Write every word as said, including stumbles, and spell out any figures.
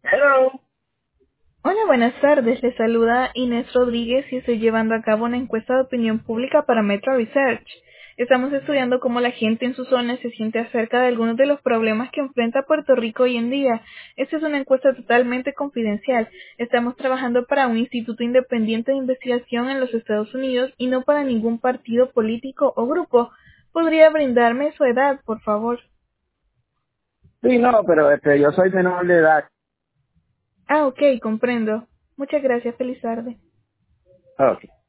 Hello. Hola, buenas tardes. Les saluda Inés Rodríguez y estoy llevando a cabo una encuesta de opinión pública para Metro Research. Estamos estudiando cómo la gente en su zona se siente acerca de algunos de los problemas que enfrenta Puerto Rico hoy en día. Esta es una encuesta totalmente confidencial. Estamos trabajando para un instituto independiente de investigación en los Estados Unidos y no para ningún partido político o grupo. ¿Podría brindarme su edad, por favor? Sí, no, pero este, yo soy menor de edad. Ah, ok, comprendo. Muchas gracias. Feliz tarde. Ok.